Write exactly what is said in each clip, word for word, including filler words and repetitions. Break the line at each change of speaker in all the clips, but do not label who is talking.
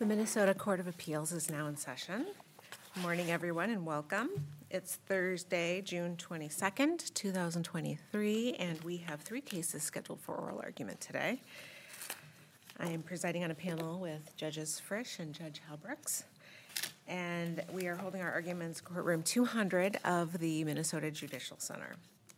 The Minnesota Court of Appeals is now in session. Good morning, everyone, and welcome. It's Thursday, June twenty-second, two thousand twenty-three, and we have three cases scheduled for oral argument today. I am presiding on a panel with Judges Frisch and Judge Halbrooks, and we are holding our arguments courtroom two hundred of the Minnesota Judicial Center.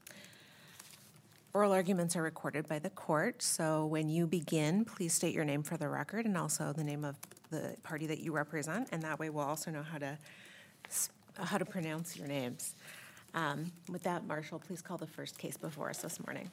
Oral arguments are recorded by the court, so when you begin, please state your name for the record and also the name of the party that you represent, and that way we'll also know how to how to pronounce your names. Um, with that, Marshall, please call the first case before us this morning.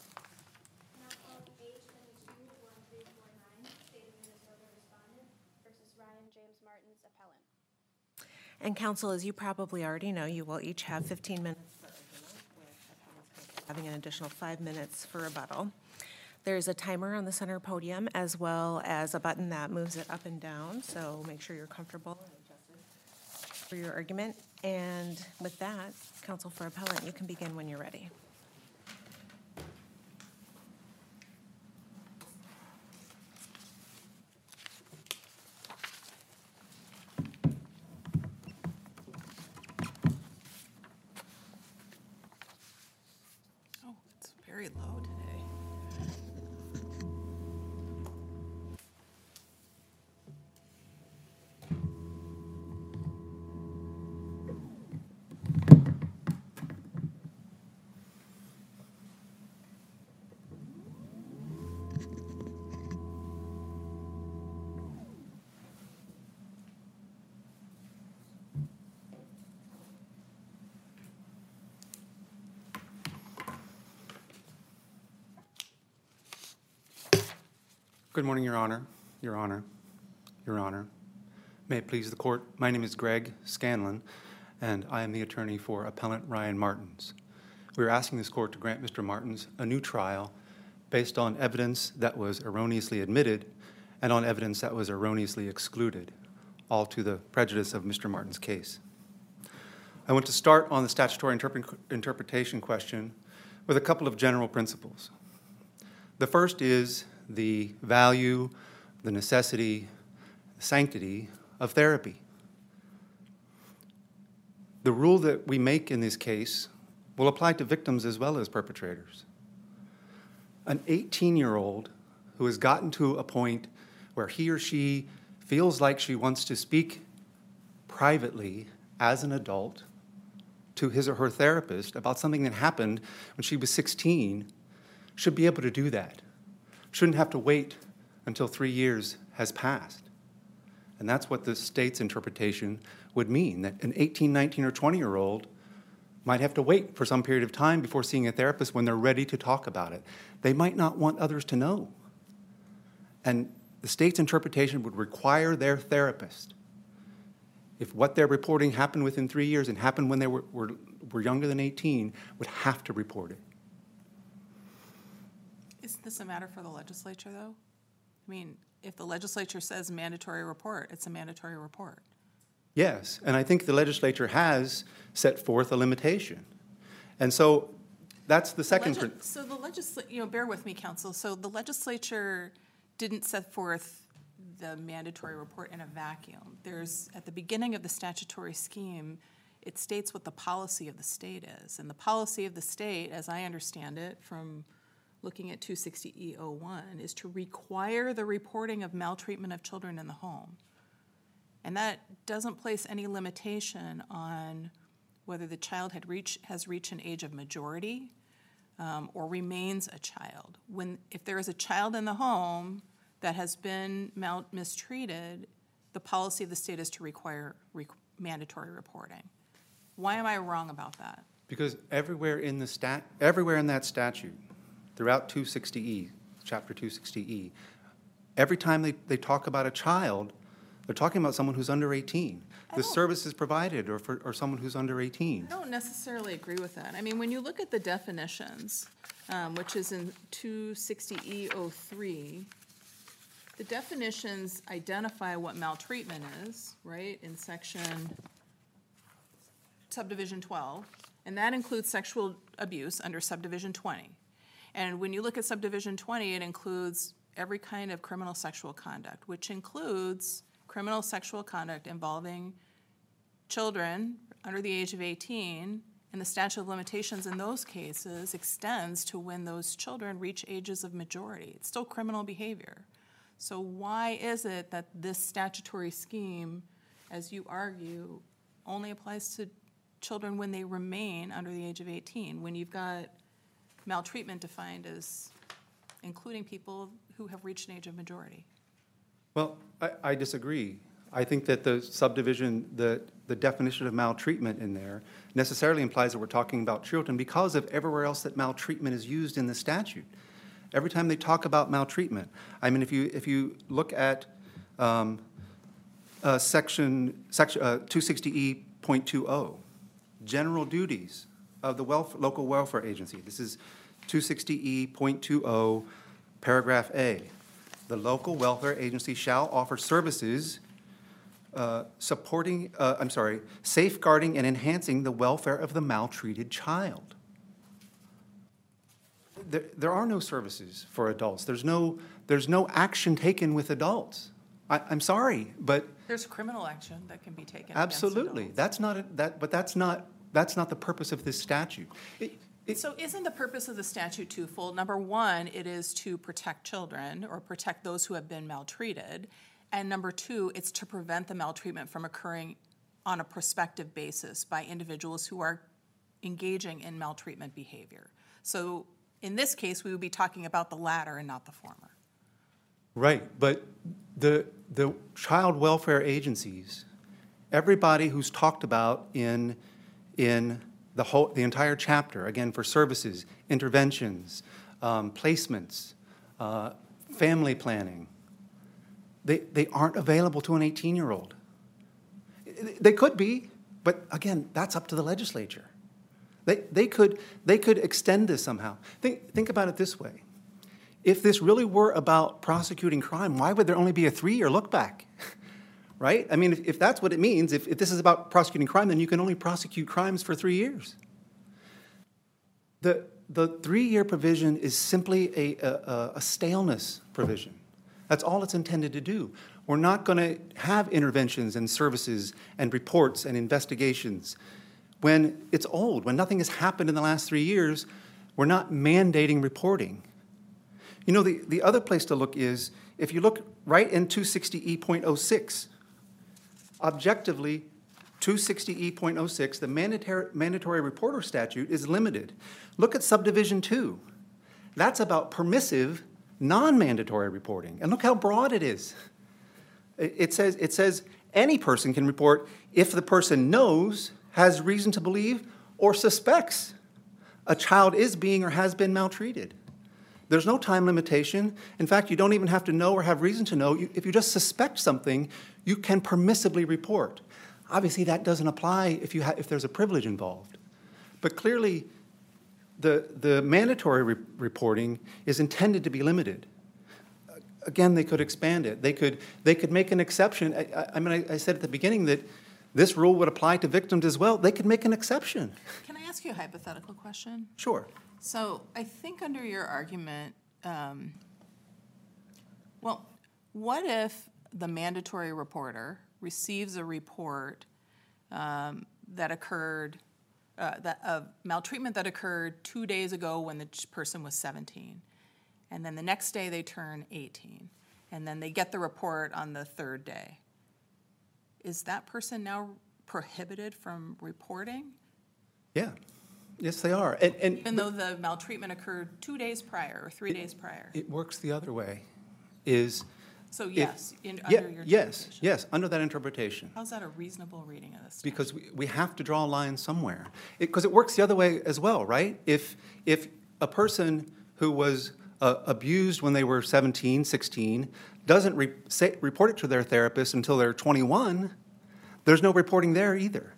And counsel, as you probably already know, you will each have fifteen minutes for argument, with having an additional five minutes for rebuttal. There's a timer on the center podium as well as a button that moves it up and down, so make sure you're comfortable and adjusted for your argument. And with that, counsel for appellant, you can begin when you're ready.
Oh, it's very low today.
Good morning, Your Honor, Your Honor, Your Honor. May it please the court, my name is Greg Scanlon, and I am the attorney for appellant Ryan Martins. We are asking this court to grant Mister Martins a new trial based on evidence that was erroneously admitted and on evidence that was erroneously excluded, all to the prejudice of Mister Martins' case. I want to start on the statutory interpre- interpretation question with a couple of general principles. The first is the value, the necessity, the sanctity of therapy. The rule that we make in this case will apply to victims as well as perpetrators. An eighteen-year-old who has gotten to a point where he or she feels like she wants to speak privately as an adult to his or her therapist about something that happened when she was sixteen should be able to do that. Shouldn't have to wait until three years has passed. And that's what the state's interpretation would mean, that an eighteen, nineteen, or twenty-year-old might have to wait for some period of time before seeing a therapist when they're ready to talk about it. They might not want others to know. And the state's interpretation would require their therapist, if what they're reporting happened within three years and happened when they were, were, were younger than eighteen, would have to report it.
Isn't this a matter for the legislature, though? I mean, if the legislature says mandatory report, it's a mandatory report.
Yes, and I think the legislature has set forth a limitation. And so that's the second...
The legi- so the legislature, you know, bear with me, counsel. So the legislature didn't set forth the mandatory report in a vacuum. There's, at the beginning of the statutory scheme, it states what the policy of the state is. And the policy of the state, as I understand it from looking at two sixty E oh one, is to require the reporting of maltreatment of children in the home. And that doesn't place any limitation on whether the child had reach, has reached an age of majority um, or remains a child. When, if there is a child in the home that has been mal- mistreated, the policy of the state is to require re- mandatory reporting. Why am I wrong about that?
Because everywhere in the stat, everywhere in that statute, throughout two sixty E, chapter two sixty E, every time they, they talk about a child, they're talking about someone who's under eighteen. The service is provided or for or someone who's under eighteen.
I don't necessarily agree with that. I mean, when you look at the definitions, um, which is in two sixty E oh three, the definitions identify what maltreatment is, right, in section subdivision twelve, and that includes sexual abuse under subdivision twenty. And when you look at subdivision twenty, it includes every kind of criminal sexual conduct, which includes criminal sexual conduct involving children under the age of eighteen, and the statute of limitations in those cases extends to when those children reach ages of majority. It's still criminal behavior. So why is it that this statutory scheme, as you argue, only applies to children when they remain under the age of eighteen, when you've got maltreatment defined as including people who have reached an age of majority?
Well, I, I disagree. I think that the subdivision, the, the definition of maltreatment in there necessarily implies that we're talking about children because of everywhere else that maltreatment is used in the statute. Every time they talk about maltreatment, I mean, if you, if you look at um, uh, section, section uh, two sixty E point two oh, general duties of the welfare, local welfare agency. This is two sixty E point two oh, paragraph A. The local welfare agency shall offer services uh, supporting, uh, I'm sorry, safeguarding and enhancing the welfare of the maltreated child. There, there are no services for adults. There's no, there's no action taken with adults. I, I'm sorry, but
There's criminal action that can be taken against
absolutely,
adults.
that's not a, that. But that's not that's not the purpose of this statute. It, it,
So isn't the purpose of the statute twofold? Number one, it is to protect children or protect those who have been maltreated. And number two, it's to prevent the maltreatment from occurring on a prospective basis by individuals who are engaging in maltreatment behavior. So in this case, we would be talking about the latter and not the former.
Right, but the the child welfare agencies, everybody who's talked about in in the whole the entire chapter, again for services, interventions, um, placements, uh, family planning, they they aren't available to an eighteen-year-old. They could be, but again, that's up to the legislature. They they could they could extend this somehow. Think think about it this way. If this really were about prosecuting crime, why would there only be a three-year look back? Right? I mean, if, if that's what it means, if, if this is about prosecuting crime, then you can only prosecute crimes for three years. The, the three-year provision is simply a, a, a staleness provision. That's all it's intended to do. We're not going to have interventions and services and reports and investigations. When it's old, when nothing has happened in the last three years, we're not mandating reporting. You know, the, the other place to look is, if you look right in two sixty E point oh six, objectively, two sixty E point oh six, the mandatory, mandatory reporter statute is limited. Look at subdivision two. That's about permissive, non-mandatory reporting. And look how broad it is. It, it says, it says any person can report if the person knows, has reason to believe, or suspects a child is being or has been maltreated. There's no time limitation. In fact, you don't even have to know or have reason to know. You, if you just suspect something, you can permissibly report. Obviously, that doesn't apply if, you ha- if there's a privilege involved. But clearly, the, the mandatory re- reporting is intended to be limited. Again, they could expand it. They could, they could make an exception. I, I, I mean, I, I said at the beginning that this rule would apply to victims as well. They could make an exception.
Can I ask you a hypothetical question?
Sure.
So I think under your argument, um, well, what if the mandatory reporter receives a report um, that occurred, uh, that of maltreatment that occurred two days ago when the ch- person was seventeen, and then the next day they turn eighteen, and then they get the report on the third day? Is that person now prohibited from reporting?
Yeah. Yes, they are. And, and
Even though the maltreatment occurred two days prior or three days prior?
it works the other way. Is
So
if-
yes, in,
yeah,
under your
yes,
interpretation.
yes, under that interpretation.
How's that a reasonable reading of this?
Because we, we have to draw a line somewhere. Because it, it works the other way as well, right? If, if a person who was uh, abused when they were seventeen, sixteen, doesn't re- say, report it to their therapist until they're twenty-one, there's no reporting there either.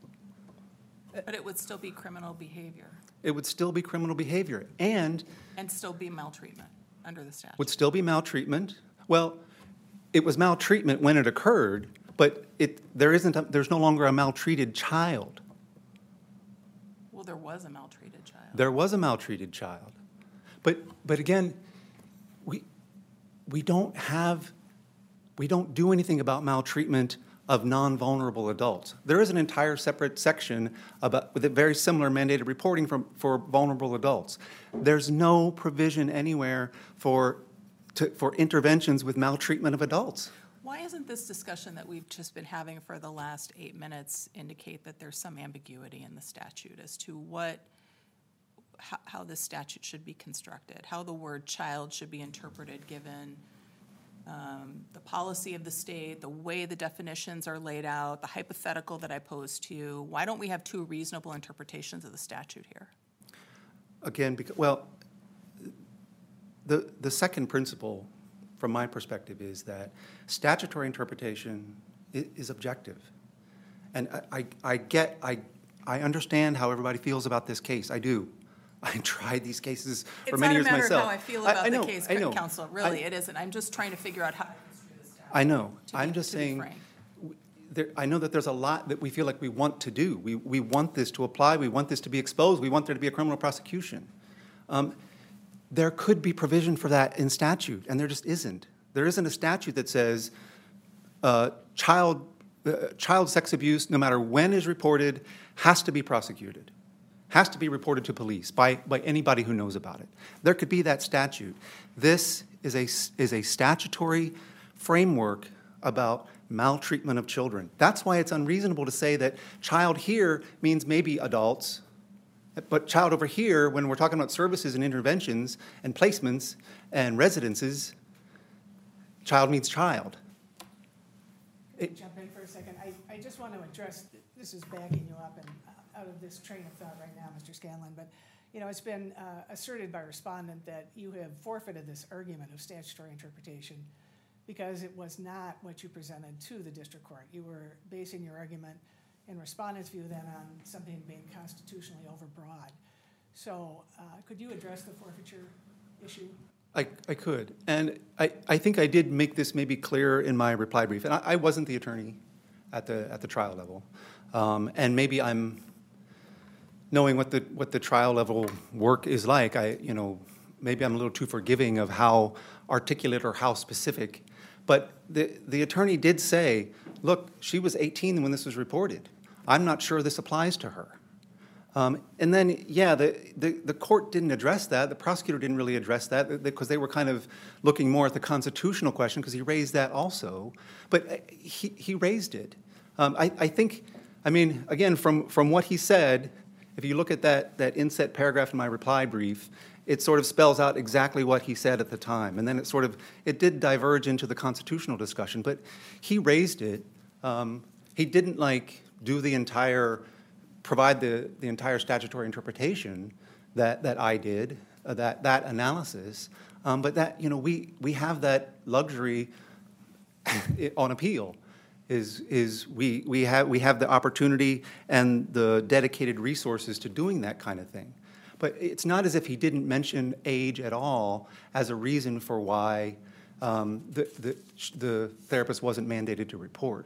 But it would still be criminal behavior
It would still be criminal behavior and
and still be maltreatment under the statute.
would still be maltreatment. Well, it was maltreatment when it occurred, but it, there isn't, a, there's no longer a maltreated child.
Well, there was a maltreated child.
There was a maltreated child. But, but again, we, we don't have we don't do anything about maltreatment of non-vulnerable adults. There is an entire separate section about, with a very similar mandated reporting from, for vulnerable adults. There's no provision anywhere for, to, for interventions with maltreatment of adults.
Why isn't this discussion that we've just been having for the last eight minutes indicate that there's some ambiguity in the statute as to what, how, how this statute should be constructed, how the word child should be interpreted given um, the policy of the state, the way the definitions are laid out, the hypothetical that I posed to you? Why don't we have two reasonable interpretations of the statute here?
Again, because, well, the, the second principle from my perspective is that statutory interpretation is, is objective. And I, I, I get, I, I understand how everybody feels about this case. I do. I tried these cases for many years myself.
It's not a matter of how I feel about
I, I know,
the case,
I know.
counsel. Really,
I,
it isn't. I'm just trying to figure out how to construe the statute.
I know.
To
I'm
be-
just
to be
saying,
frank.
there, I know that there's a lot that we feel like we want to do. We, we want this to apply. We want this to be exposed. We want there to be a criminal prosecution. Um, there could be provision for that in statute, and there just isn't. There isn't a statute that says uh, child, uh, child sex abuse, no matter when is reported, has to be prosecuted, has to be reported to police by, by anybody who knows about it. There could be that statute. This is a, is a statutory framework about maltreatment of children. That's why it's unreasonable to say that child here means maybe adults, but child over here, when we're talking about services and interventions and placements and residences, child means child. It,
Jump in for a second. I, I just want to address, this is backing you up and uh, out of this train of thought right now, Mister Scanlon, but, you know, it's been uh, asserted by respondent that you have forfeited this argument of statutory interpretation because it was not what you presented to the district court. You were basing your argument in respondent's view then on something being constitutionally overbroad. So uh, could you address the forfeiture issue?
I, I could. And I, I think I did make this maybe clear in my reply brief. And I, I wasn't the attorney at the, at the trial level. Um, and maybe I'm, knowing what the, what the trial level work is like, I, you know, maybe I'm a little too forgiving of how articulate or how specific. But the, the attorney did say, look, she was eighteen when this was reported. I'm not sure this applies to her. Um, and then, yeah, the, the, the court didn't address that. The prosecutor didn't really address that because they were kind of looking more at the constitutional question because he raised that also. But he, he raised it. Um, I, I think, I mean, again, from, from what he said, if you look at that, that inset paragraph in my reply brief, it sort of spells out exactly what he said at the time. And then it sort of, it did diverge into the constitutional discussion, but he raised it. Um, he didn't like do the entire, provide the, the entire statutory interpretation that, that I did, uh, that, that analysis. Um, but that, you know, we, we have that luxury on appeal. Is, is we, we, have, we have the opportunity and the dedicated resources to doing that kind of thing. But it's not as if he didn't mention age at all as a reason for why um, the, the, the therapist wasn't mandated to report.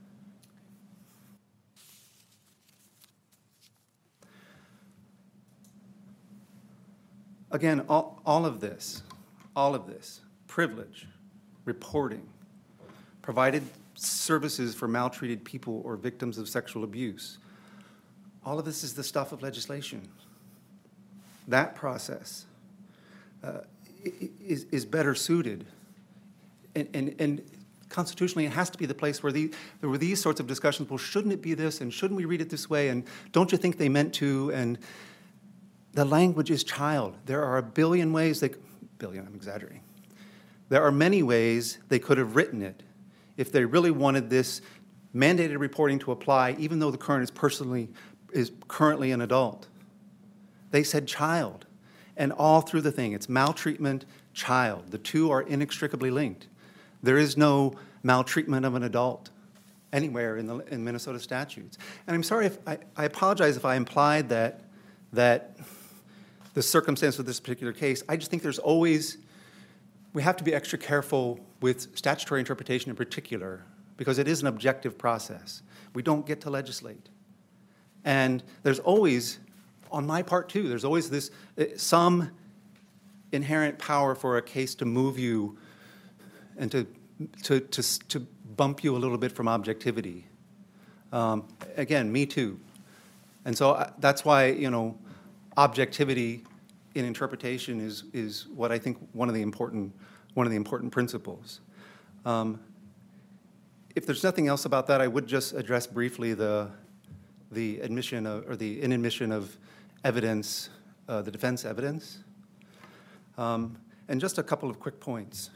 Again, all, all of this, all of this, privilege, reporting, provided services for maltreated people or victims of sexual abuse. All of this is the stuff of legislation. That process uh, is, is better suited. And, and, and constitutionally, it has to be the place where, the, where these sorts of discussions, well, shouldn't it be this, and shouldn't we read it this way, and don't you think they meant to, and the language is child. There are a billion ways they, billion, I'm exaggerating. There are many ways they could have written it if they really wanted this mandated reporting to apply, even though the current is personally is currently an adult. They said child, and all through the thing, it's maltreatment, child. The two are inextricably linked. There is no maltreatment of an adult anywhere in the in Minnesota statutes. And I'm sorry if I, I apologize if I implied that that the circumstance of this particular case. I just think there's always we have to be extra careful with statutory interpretation in particular because it is an objective process. We don't get to legislate. And there's always, on my part too, there's always this, some inherent power for a case to move you and to to, to, s- to bump you a little bit from objectivity. Um, Again, me too. And so I- that's why, you know, objectivity in interpretation is, is what I think one of the important, one of the important principles. Um, If there's nothing else about that, I would just address briefly the, the admission of, or the inadmission of evidence, uh, the defense evidence. Um, And just a couple of quick points.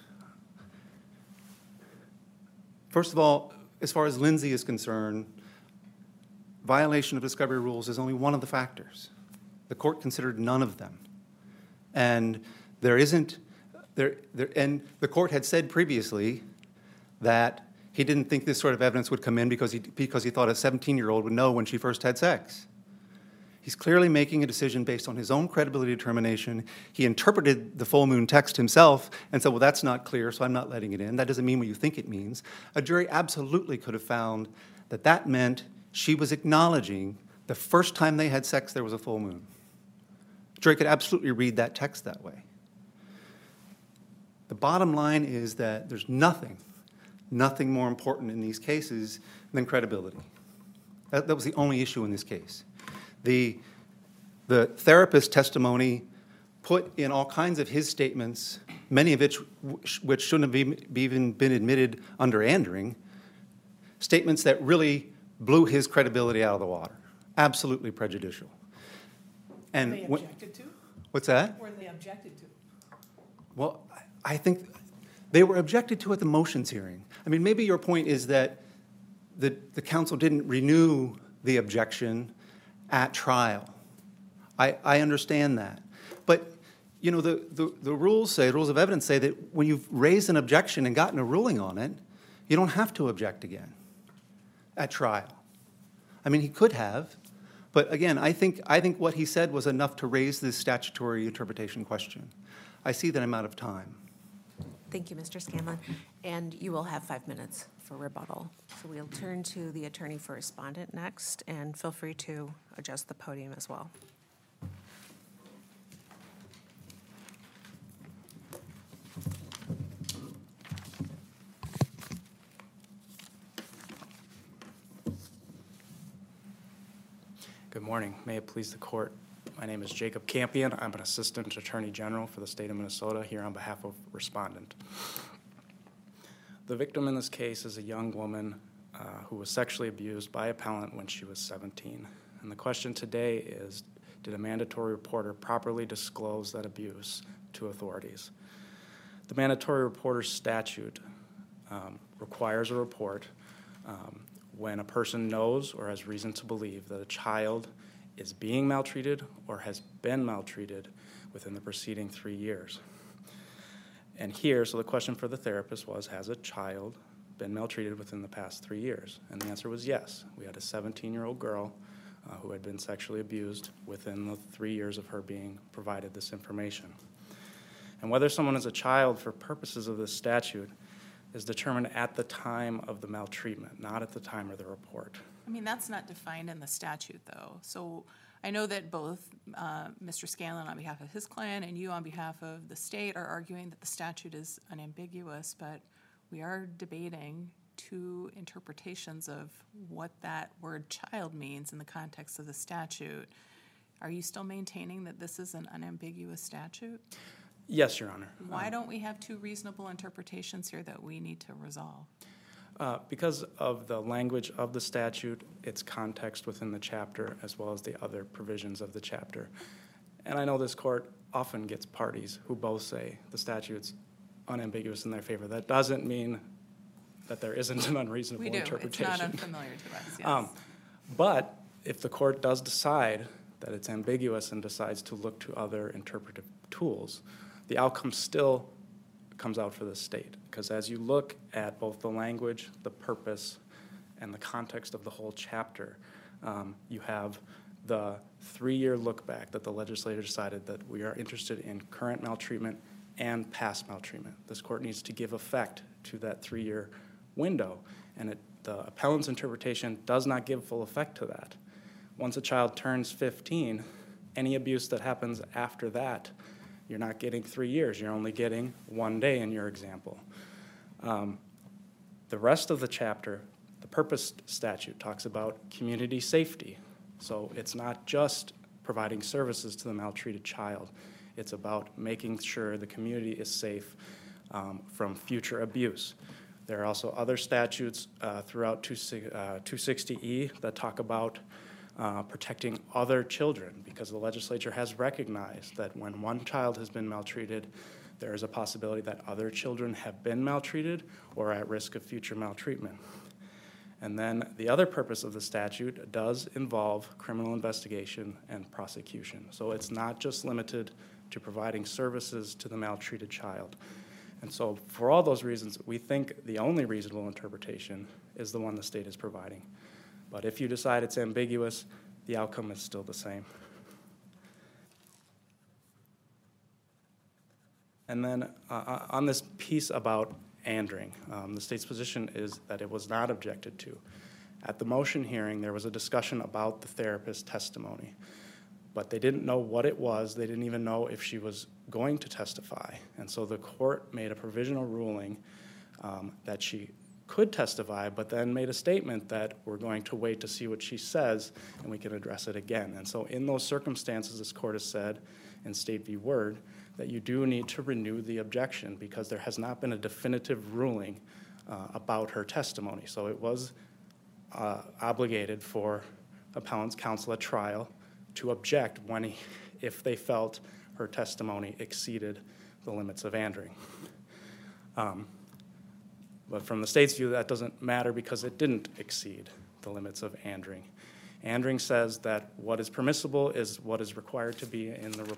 First of all, as far as Lindsay is concerned, violation of discovery rules is only one of the factors. The court considered none of them. And there isn't, there, there, and the court had said previously that he didn't think this sort of evidence would come in because he, because he thought a seventeen-year-old would know when she first had sex. He's clearly making a decision based on his own credibility determination. He interpreted the full moon text himself and said, well, that's not clear, so I'm not letting it in. That doesn't mean what you think it means. A jury absolutely could have found that that meant she was acknowledging the first time they had sex there was a full moon. A jury could absolutely read that text that way. The bottom line is that there's nothing, nothing more important in these cases than credibility. That, that was the only issue in this case. The, the therapist testimony put in all kinds of his statements, many of which, which shouldn't have even, even been admitted under Andring, statements that really blew his credibility out of the water. Absolutely prejudicial. And
They
when-
objected to?
What's that?
Were they objected to?
Well, I I think they were objected to at the motions hearing. I mean, maybe your point is that the, the council didn't renew the objection at trial. I, I understand that. But, you know, the, the, the rules say, the rules of evidence say that when you've raised an objection and gotten a ruling on it, you don't have to object again at trial. I mean, he could have, but again, I think, I think what he said was enough to raise this statutory interpretation question. I see that I'm out of time.
Thank you, Mister Scanlon. And you will have five minutes for rebuttal. So we'll turn to the attorney for respondent next, and feel free to adjust the podium as well.
Good morning. May it please the court. My name is Jacob Campion. I'm an Assistant Attorney General for the state of Minnesota here on behalf of respondent. The victim in this case is a young woman uh, who was sexually abused by appellant when she was seventeen. And the question today is, did a mandatory reporter properly disclose that abuse to authorities? The mandatory reporter statute um, requires a report um, when a person knows or has reason to believe that a child is being maltreated or has been maltreated within the preceding three years. And here, so the question for the therapist was, has a child been maltreated within the past three years? And the answer was yes. We had a seventeen-year-old girl uh, who had been sexually abused within the three years of her being provided this information. And whether someone is a child for purposes of this statute is determined at the time of the maltreatment, not at the time of the report.
I mean, that's not defined in the statute, though. So I know that both uh, Mister Scanlon on behalf of his client and you on behalf of the state are arguing that the statute is unambiguous, but we are debating two interpretations of what that word child means in the context of the statute. Are you still maintaining that this is an unambiguous statute?
Yes, Your Honor.
Why don't we have two reasonable interpretations here that we need to resolve?
Uh, because of the language of the statute, its context within the chapter, as well as the other provisions of the chapter. And I know this court often gets parties who both say the statute's unambiguous in their favor. That doesn't mean that there isn't an unreasonable
We do. It's
interpretation.
not unfamiliar to us, yes.
Um, But if the court does decide that it's ambiguous and decides to look to other interpretive tools, the outcome still comes out for the state. Because as you look at both the language, the purpose, and the context of the whole chapter, um, you have the three-year look back that the legislature decided that we are interested in current maltreatment and past maltreatment. This court needs to give effect to that three-year window, and it, the appellant's interpretation does not give full effect to that. Once a child turns fifteen, any abuse that happens after that, you're not getting three years. You're only getting one day in your example. Um, The rest of the chapter, the purpose statute, talks about community safety. So it's not just providing services to the maltreated child. It's about making sure the community is safe um, from future abuse. There are also other statutes uh, throughout two sixty E that talk about uh, protecting other children, because the legislature has recognized that when one child has been maltreated, there is a possibility that other children have been maltreated or are at risk of future maltreatment. And then the other purpose of the statute does involve criminal investigation and prosecution. So it's not just limited to providing services to the maltreated child. And so for all those reasons, we think the only reasonable interpretation is the one the state is providing. But if you decide it's ambiguous, the outcome is still the same. And then uh, on this piece about Andring, um, the state's position is that it was not objected to. At the motion hearing, there was a discussion about the therapist's testimony, but they didn't know what it was. They didn't even know if she was going to testify. And so the court made a provisional ruling um, that she could testify, but then made a statement that we're going to wait to see what she says and we can address it again. And so in those circumstances, this court has said in State v. Word that you do need to renew the objection because there has not been a definitive ruling uh, about her testimony. So it was uh, obligated for appellant's counsel at trial to object when he, if they felt her testimony exceeded the limits of Andring. Um, but from the state's view, that doesn't matter because it didn't exceed the limits of Andring. Andring says that what is permissible is what is required to be in the report.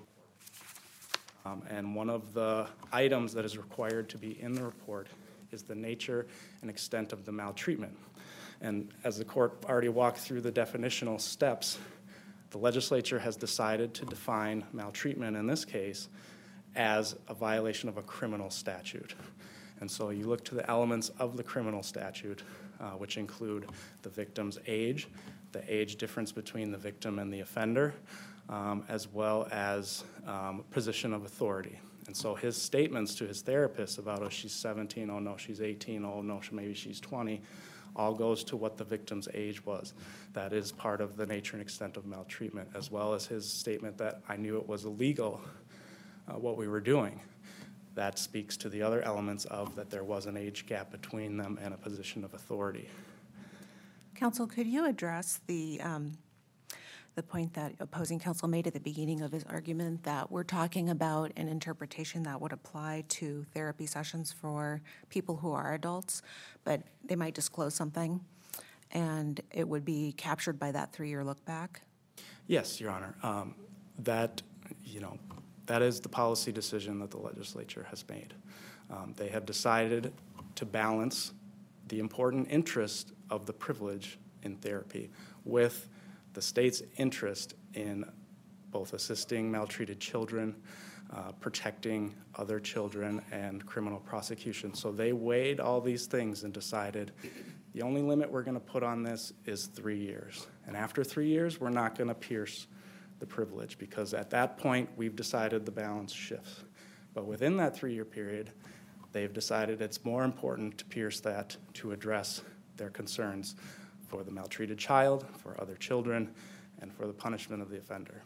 Um, and one of the items that is required to be in the report is the nature and extent of the maltreatment. And as the court already walked through the definitional steps, the legislature has decided to define maltreatment in this case as a violation of a criminal statute. And so you look to the elements of the criminal statute, uh, which include the victim's age, the age difference between the victim and the offender, um, as well as um, position of authority. And so his statements to his therapist about, oh, she's seventeen, oh, no, she's eighteen, oh, no, maybe she's twenty, all goes to what the victim's age was. That is part of the nature and extent of maltreatment, as well as his statement that I knew it was illegal, uh, what we were doing. That speaks to the other elements of that there was an age gap between them and a position of authority.
Counsel, could you address the, um, the point that opposing counsel made at the beginning of his argument that we're talking about an interpretation that would apply to therapy sessions for people who are adults, but they might disclose something and it would be captured by that three-year look back?
Yes, Your Honor. Um, that, you know, that is the policy decision that the legislature has made. Um, they have decided to balance the important interest of the privilege in therapy with the state's interest in both assisting maltreated children, uh, protecting other children, and criminal prosecution. So they weighed all these things and decided the only limit we're going to put on this is three years. And after three years, we're not going to pierce the privilege because at that point, we've decided the balance shifts. But within that three-year period, they've decided it's more important to pierce that to address their concerns for the maltreated child, for other children, and for the punishment of the offender.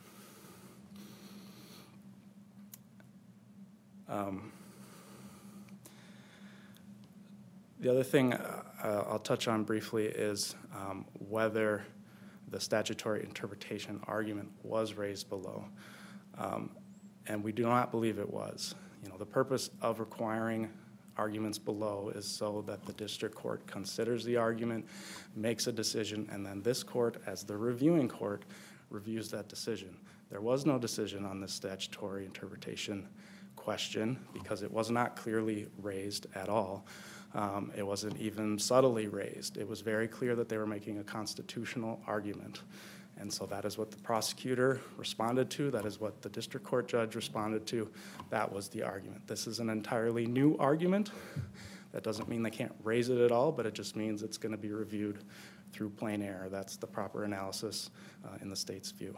Um, the other thing uh, I'll touch on briefly is um, whether the statutory interpretation argument was raised below. Um, and we do not believe it was. You know, the purpose of requiring arguments below is so that the district court considers the argument, makes a decision, and then this court, as the reviewing court, reviews that decision. There was no decision on this statutory interpretation question because it was not clearly raised at all. Um, it wasn't even subtly raised. It was very clear that they were making a constitutional argument. And so that is what the prosecutor responded to. That is what the district court judge responded to. That was the argument. This is an entirely new argument. That doesn't mean they can't raise it at all, but it just means it's going to be reviewed through plain error. That's the proper analysis uh, in the state's view.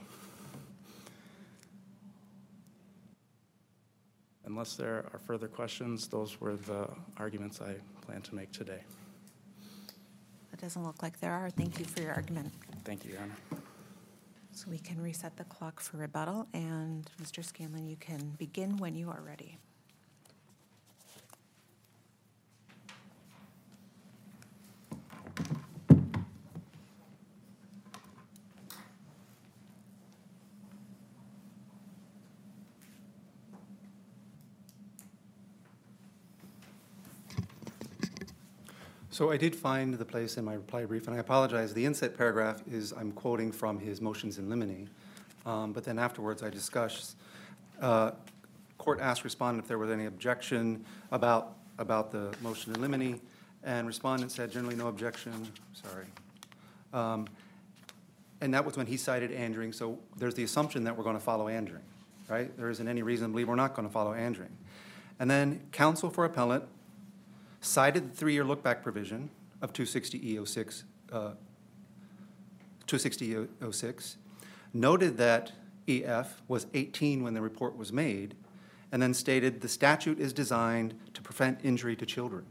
Unless there are further questions, those were the arguments I plan to make today.
It doesn't look like there are. Thank you for your argument.
Thank you, Your Honor.
So we can reset the clock for rebuttal, and Mister Scanlon, you can begin when you are ready.
So I did find the place in my reply brief, and I apologize. The inset paragraph is, I'm quoting from his motions in limine, um, but then afterwards I discuss. Uh, court asked respondent if there was any objection about, about the motion in limine, and respondent said generally no objection, sorry. Um, and that was when he cited Andring, so there's the assumption that we're going to follow Andring, right? There isn't any reason to believe we're not going to follow Andring. And then counsel for appellant cited the three-year look-back provision of two sixty E oh six, uh, two sixty E oh six, noted that E F was eighteen when the report was made, and then stated the statute is designed to prevent injury to children.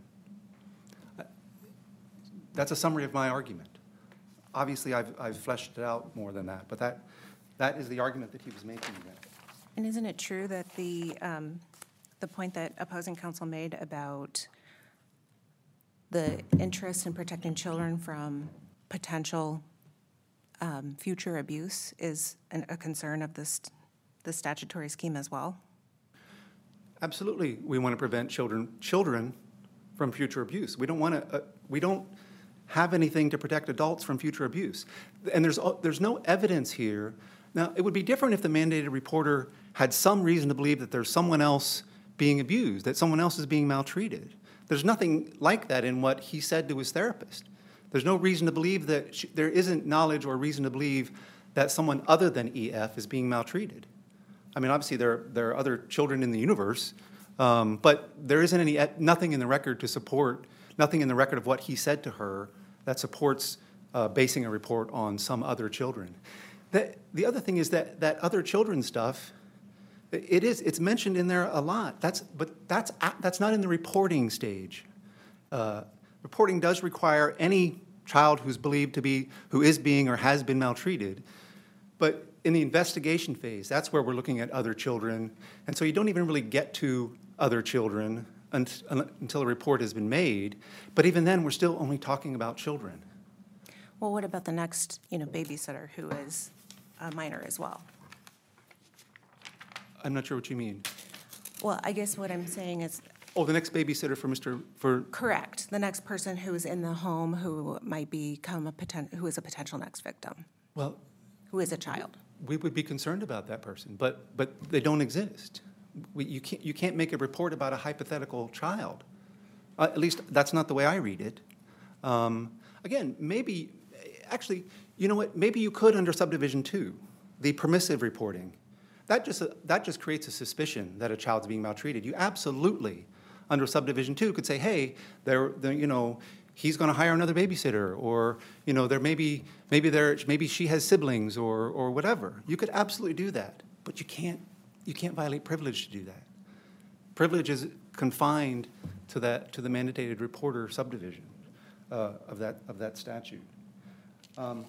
That's a summary of my argument. Obviously, I've, I've fleshed it out more than that, but that, that is the argument that he was making then.
And isn't it true that the, um, the point that opposing counsel made about the interest in protecting children from potential um, future abuse is an, a concern of this, the statutory scheme as well?
Absolutely, we want to prevent children, children from future abuse. We don't want to, uh, we don't have anything to protect adults from future abuse. And there's, there's no evidence here. Now, it would be different if the mandated reporter had some reason to believe that there's someone else being abused, that someone else is being maltreated. There's nothing like that in what he said to his therapist. There's no reason to believe that she, there isn't knowledge or reason to believe that someone other than E F is being maltreated. I mean, obviously there, there are other children in the universe, um, but there isn't any, nothing in the record to support, nothing in the record of what he said to her that supports uh, basing a report on some other children. The, the other thing is that that other children stuff, It is. It's mentioned in there a lot. That's, but that's that's not in the reporting stage. Uh, reporting does require any child who's believed to be, who is being or has been maltreated. But in the investigation phase, that's where we're looking at other children, and so you don't even really get to other children until a report has been made. But even then, we're still only talking about children.
Well, what about the next, you know, babysitter who is a minor as well?
I'm not sure what you mean.
Well, I guess what I'm saying is,
Oh, the next babysitter for Mister for
correct, the next person who is in the home who might become a poten, who is a potential next victim,
well,
who is a child.
we would be concerned about that person, but but they don't exist. We, you can't you can't make a report about a hypothetical child. Uh, at least that's not the way I read it. Um, again, maybe actually, you know what? Maybe you could under subdivision two, the permissive reporting. That just, that just creates a suspicion that a child's being maltreated. You absolutely, under subdivision two, could say, hey, there, there, you know, he's going to hire another babysitter, or you know, there may be, maybe there, maybe she has siblings, or or whatever. You could absolutely do that, but you can't, you can't violate privilege to do that. Privilege is confined to that, to the mandated reporter subdivision uh, of that of that statute. Um,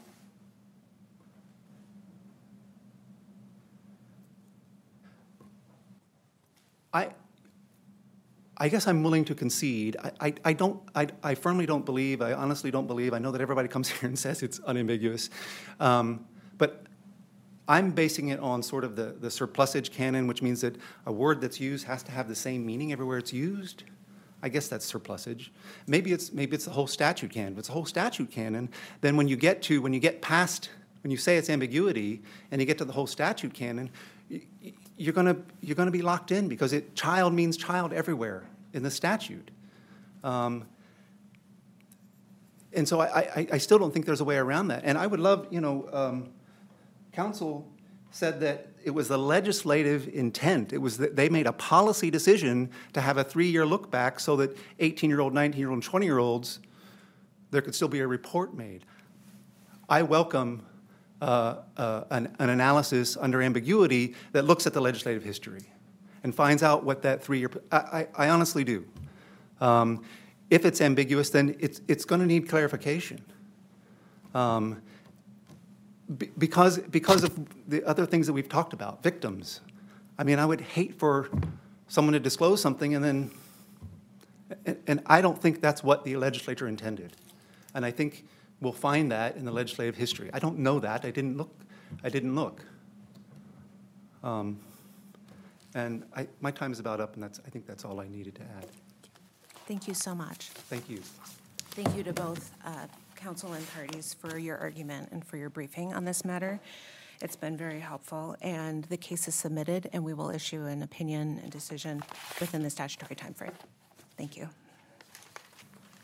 I, I guess I'm willing to concede. I, I, I don't. I, I firmly don't believe. I honestly don't believe. I know that everybody comes here and says it's unambiguous, um, but I'm basing it on sort of the the surplusage canon, which means that a word that's used has to have the same meaning everywhere it's used. I guess that's surplusage. Maybe it's maybe it's the whole statute canon. If it's the whole statute canon, then when you get to when you get past when you say it's ambiguity and you get to the whole statute canon, you're going to you're going to be locked in because it child means child everywhere in the statute, um, and so I, I I still don't think there's a way around that. And I would love, you know, um, counsel said that it was the legislative intent. It was that they made a policy decision to have a three-year look back so that eighteen-year-old, nineteen-year-old, and twenty-year-olds there could still be a report made. I welcome. Uh, uh, an, an analysis under ambiguity that looks at the legislative history and finds out what that three-year, I, I, I honestly do. Um, if it's ambiguous, then it's, it's going to need clarification. Um, be- Because, because of the other things that we've talked about, victims. I mean, I would hate for someone to disclose something and then, and, and I don't think that's what the legislature intended. And I think we'll find that in the legislative history. I don't know that, I didn't look, I didn't look. Um, And I, my time is about up, and that's, I think that's all I needed to add.
Thank you so much.
Thank you.
Thank you to both uh, counsel and parties for your argument and for your briefing on this matter. It's been very helpful, and the case is submitted, and we will issue an opinion and decision within the statutory timeframe. Thank you.